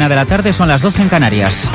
1 de la tarde, son las 12 en Canarias.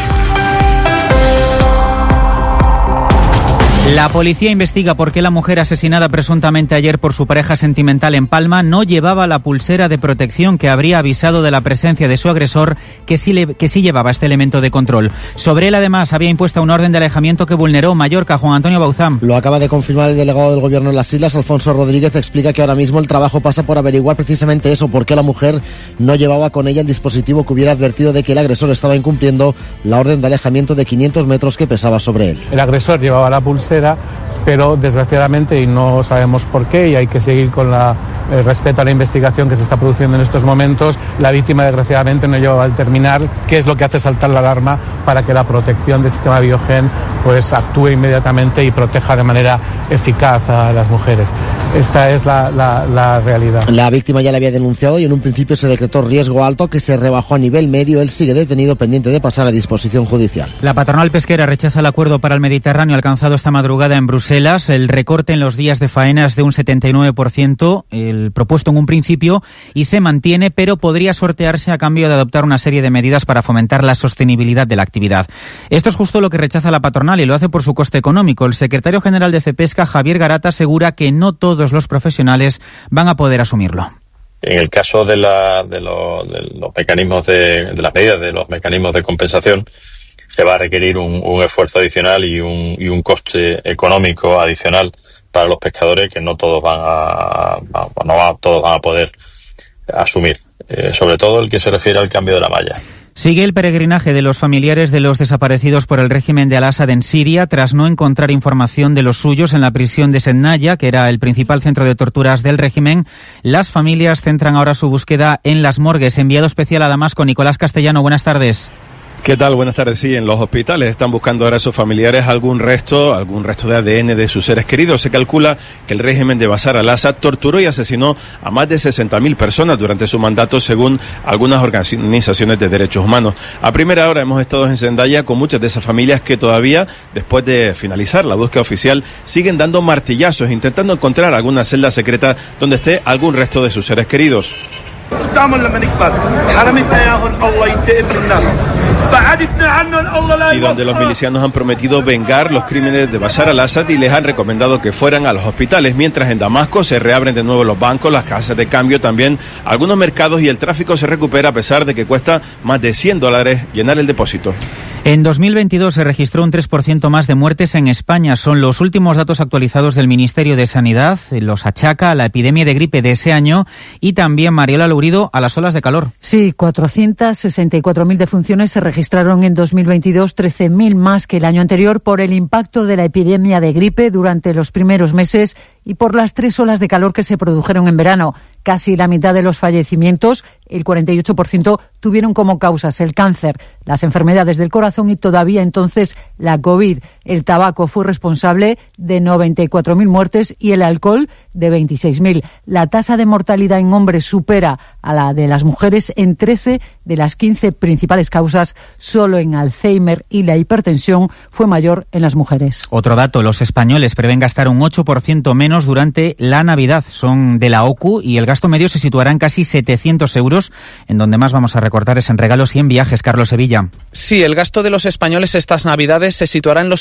La policía investiga por qué la mujer asesinada presuntamente ayer por su pareja sentimental en Palma no llevaba la pulsera de protección que habría avisado de la presencia de su agresor, que sí llevaba este elemento de control. Sobre él, además, había impuesto una orden de alejamiento que vulneró Mallorca. Juan Antonio Bauzán. Lo acaba de confirmar el delegado del Gobierno en las Islas, Alfonso Rodríguez. Explica que ahora mismo el trabajo pasa por averiguar precisamente eso, por qué la mujer no llevaba con ella el dispositivo que hubiera advertido de que el agresor estaba incumpliendo la orden de alejamiento de 500 metros que pesaba sobre él. El agresor llevaba la pulsera, pero desgraciadamente, y no sabemos por qué, y hay que seguir con el respeto a la investigación que se está produciendo en estos momentos, la víctima desgraciadamente no llevaba el terminal, que es lo que hace saltar la alarma para que la protección del sistema Biogen pues actúe inmediatamente y proteja de manera eficaz a las mujeres. Esta es la realidad. La víctima ya le había denunciado y en un principio se decretó riesgo alto, que se rebajó a nivel medio. Él sigue detenido, pendiente de pasar a disposición judicial. La patronal pesquera rechaza el acuerdo para el Mediterráneo alcanzado esta madrugada en Bruselas. El recorte en los días de faena es de un 79%, el propuesto en un principio, y se mantiene, pero podría sortearse a cambio de adoptar una serie de medidas para fomentar la sostenibilidad de la actividad. Esto es justo lo que rechaza la patronal y lo hace por su coste económico. El secretario general de Cepesca, Javier Garata, asegura que no todos los profesionales van a poder asumirlo. En el caso de los mecanismos de las medidas, de los mecanismos de compensación, se va a requerir un esfuerzo adicional y un coste económico adicional para los pescadores que no todos van a poder asumir, sobre todo el que se refiere al cambio de la malla. Sigue el peregrinaje de los familiares de los desaparecidos por el régimen de Al-Assad en Siria, tras no encontrar información de los suyos en la prisión de Sednaya, que era el principal centro de torturas del régimen. Las familias centran ahora su búsqueda en las morgues. Enviado especial a Damasco, Nicolás Castellano, buenas tardes. ¿Qué tal? Buenas tardes. Sí, en los hospitales están buscando ahora a sus familiares algún resto de ADN de sus seres queridos. Se calcula que el régimen de Bashar al-Assad torturó y asesinó a más de 60.000 personas durante su mandato, según algunas organizaciones de derechos humanos. A primera hora hemos estado en Sednaya con muchas de esas familias que todavía, después de finalizar la búsqueda oficial, siguen dando martillazos, intentando encontrar alguna celda secreta donde esté algún resto de sus seres queridos. Y donde los milicianos han prometido vengar los crímenes de Bashar al-Assad y les han recomendado que fueran a los hospitales, mientras en Damasco se reabren de nuevo los bancos, las casas de cambio, también algunos mercados, y el tráfico se recupera a pesar de que cuesta más de $100 llenar el depósito. En 2022 se registró un 3% más de muertes en España. Son los últimos datos actualizados del Ministerio de Sanidad. Los achaca a la epidemia de gripe de ese año y también, Mariola Lourido, a las olas de calor. Sí, 464.000 defunciones se registraron en 2022, 13.000 más que el año anterior, por el impacto de la epidemia de gripe durante los primeros meses y por las 3 olas de calor que se produjeron en verano. Casi la mitad de los fallecimientos, el 48%, tuvieron como causas el cáncer, las enfermedades del corazón y todavía entonces la COVID. El tabaco fue responsable de 94.000 muertes y el alcohol de 26.000. La tasa de mortalidad en hombres supera a la de las mujeres en 13 de las 15 principales causas. Solo en Alzheimer y la hipertensión fue mayor en las mujeres. Otro dato, los españoles prevén gastar un 8% menos durante la Navidad. Son de la OCU y el gasto medio se situará en casi 700 euros. En donde más vamos a recortar es en regalos y en viajes. Carlos Sevilla. Sí, el gasto de los españoles estas Navidades se situará en los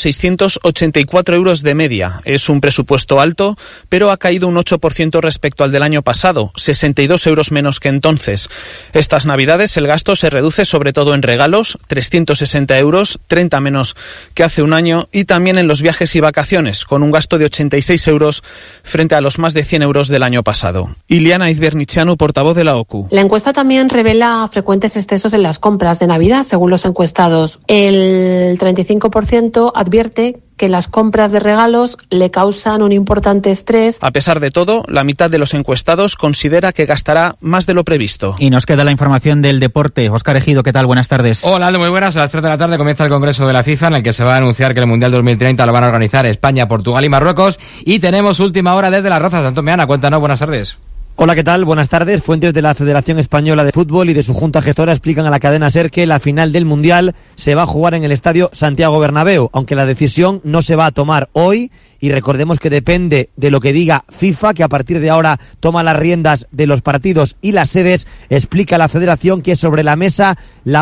684 euros de media. Es un presupuesto alto, pero ha caído un 8% respecto al del año pasado, 62 euros menos que entonces. Estas Navidades el gasto se reduce sobre todo en regalos, 360 euros, 30 menos que hace un año, y también en los viajes y vacaciones, con un gasto de 86 euros frente a los más de 100 euros del año pasado. Iliana Izbernichanu, portavoz de la OCU. La encuesta también revela frecuentes excesos en las compras de Navidad, según los encuestados. El 35% advierte que las compras de regalos le causan un importante estrés. A pesar de todo, la mitad de los encuestados considera que gastará más de lo previsto. Y nos queda la información del deporte. Óscar Ejido, ¿qué tal? Buenas tardes. Hola, Aldo, muy buenas. A las 3 de la tarde comienza el Congreso de la FIFA, en el que se va a anunciar que el Mundial 2030 lo van a organizar España, Portugal y Marruecos. Y tenemos última hora desde Las Rozas. Antón Meana, cuéntanos, buenas tardes. Hola, ¿qué tal? Buenas tardes. Fuentes de la Federación Española de Fútbol y de su Junta Gestora explican a la cadena SER que la final del Mundial se va a jugar en el Estadio Santiago Bernabéu, aunque la decisión no se va a tomar hoy, y recordemos que depende de lo que diga FIFA, que a partir de ahora toma las riendas de los partidos y las sedes. Explica la Federación que sobre la mesa la